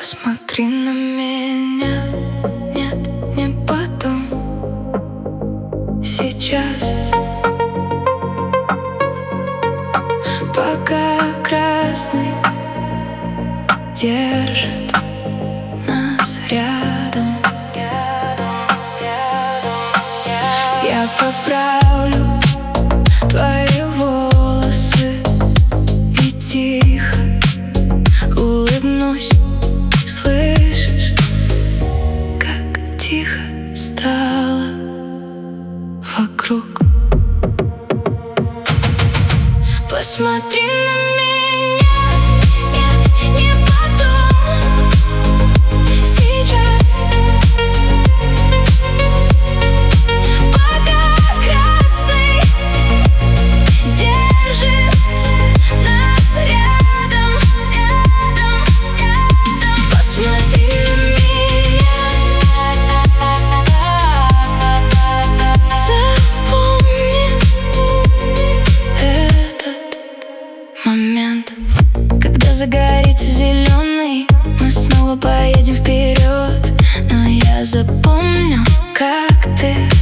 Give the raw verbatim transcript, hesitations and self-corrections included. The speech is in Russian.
Посмотри на меня, нет, не потом, сейчас. Пока красный держит нас рядом, я поправлю твои волосы и тихо улыбнусь. Слышишь, как тихо стало вокруг? Посмотри на меня, нет, не потом, сейчас. Пока красный держит нас рядом, посмотри на меня, запомни этот момент. Когда загорится зеленый, мы снова поедем вперед. Но я запомню, как ты